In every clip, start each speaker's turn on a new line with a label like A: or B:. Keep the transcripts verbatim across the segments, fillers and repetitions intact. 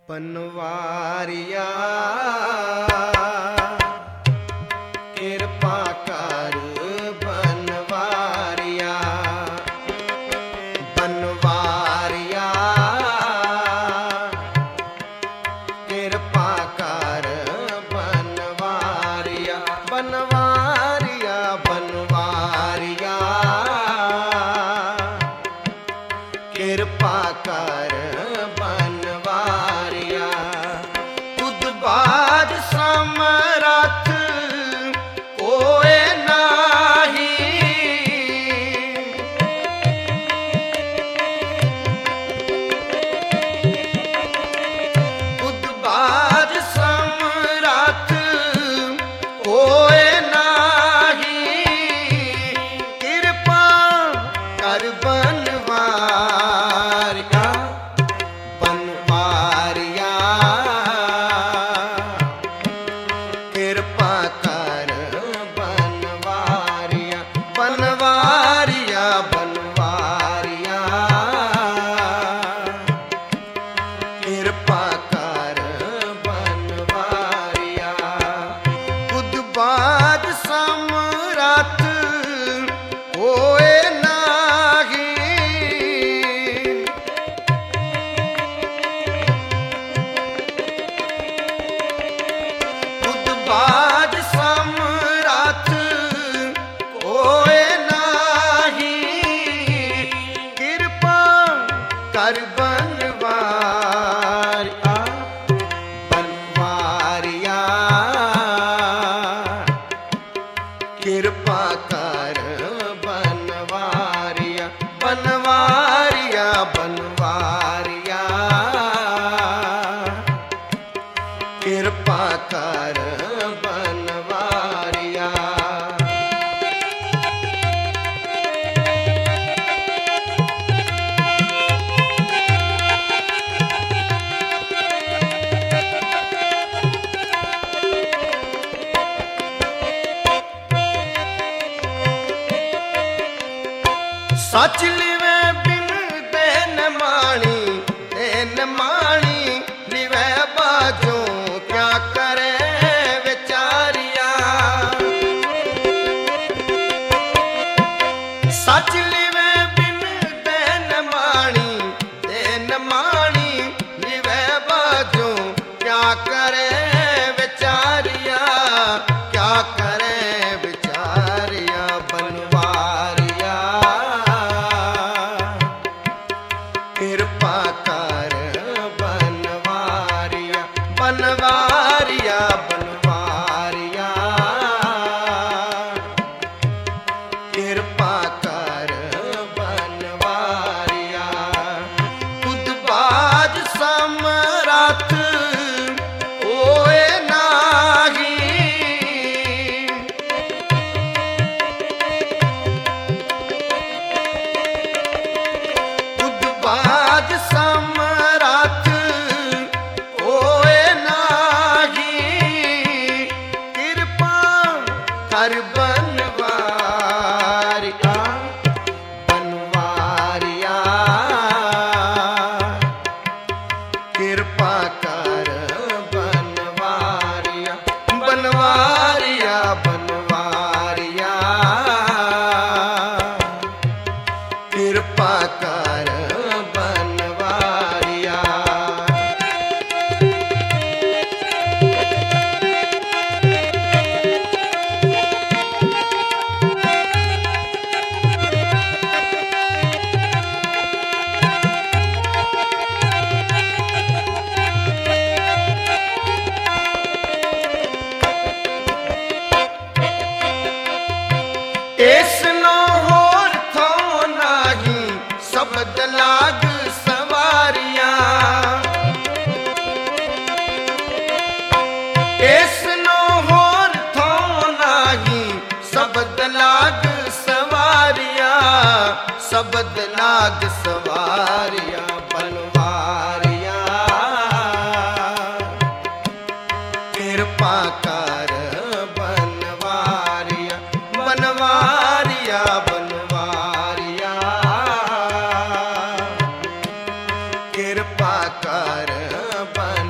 A: बनवारिया कृपा कर बनवारिया बनवारिया कृपा कर बनवारिया बनवारिया बनवारिया कृपा कर बनवारिया तुद बाज समरथ कोई नाही तुद बाज समरथ कोई नाही कृपा कर बनवारिया बनवारिया कृपा कर बनवारिया बनवारिया बनवारिया कृपा कर बनवारिया खुद बाज समरथ होए नाही खुद बाज समरथ होए नाही कृपा कर बनवारिया बनवारिया कृपा कर बनवारिया बनवारिया बनवारिया कृपा कर बनवारिया सच लिवे बिन देन माणी देन माणी लिवे बाजो क्या करे विचारिया सच लिवे बिन देन माणी देन माणी लिवे बाजो क्या करे विचारिया क्या करे विचारिया बनवारिया कृपा कर बनवारिया बनवारिया बनवारिया कृपा कर बनवारिया खुद बाज समरथ होए नाही खुद बाज समरथ होए नाही कृपा कर बनवारिया बनवारिया कृपा कर बनवारिया बनवारिया बनवारिया कृपा कर बनवारिया इसनो होर थो नाही शब्द लाग सवारिया इसनो होर थो नाही शब्द लाग सवारिया शब्द लाग सवारिया बनवारिया कृपा कर बनवारिया बनवारिया बनवारिया कृपा कर बन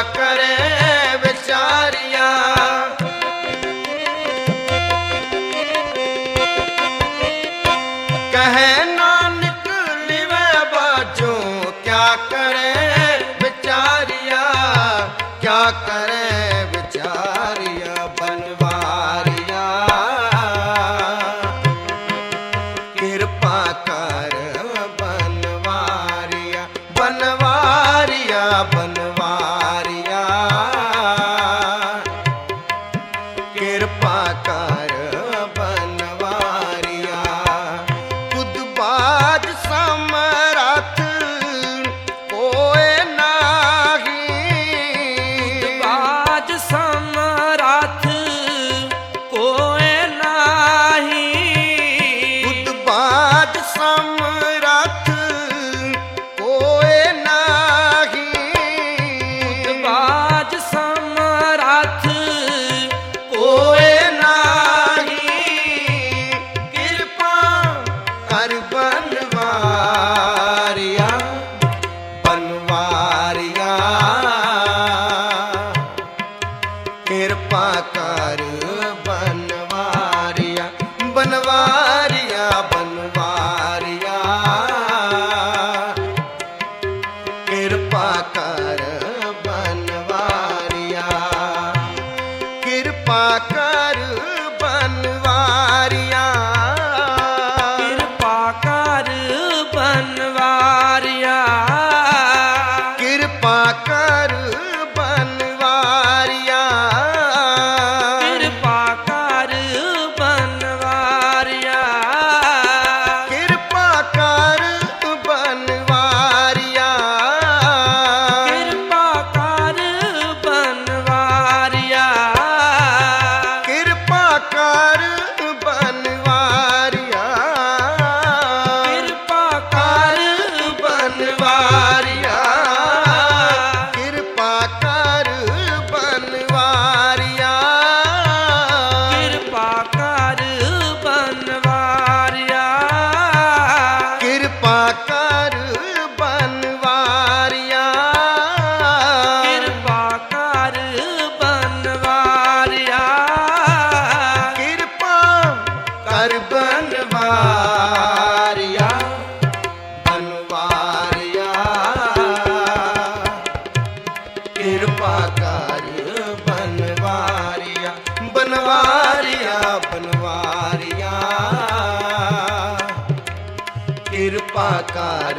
A: करे विचारिया। कहे नानक लिवे बाजो क्या करे विचारिया, क्या करे विचारिया बनवारिया। कृपा कर बनवारिया, बनवारिया बनवारिया। कृपा कर बनवारिया। खुद बाज समरथ कोई नाही,
B: बाज समरथ कोई नाही।
A: खुद बाज समरथ कोई नाही।
B: बाज समरथ
A: कोई नाही। कृपा कर बनवारिया, बनवारिया। कृपा कर बनवारिया, बनवारिया बनवारिया। कृपा कर बनवारिया। कृपा कर बनवारिया।
B: कृपा कर बनवारिया।
A: कृपा कर बनवारिया।
B: कृपा कर बनवारिया।
A: कृपा कर बनवारिया।
B: कृपा कर बनवारिया।
A: कृपा कर बनवारिया।
B: कृपा कर
A: बनवारिया। कृपा कर बनवारिया।
B: कृपा कर बनवारिया।
A: कृपा कर बनवारिया।
B: कृपा कर बनवारिया।
A: कृपा कर बनवारिया, बनवारिया। कृपा कर बनवारिया, बनवारिया बनवारिया। कृपा कर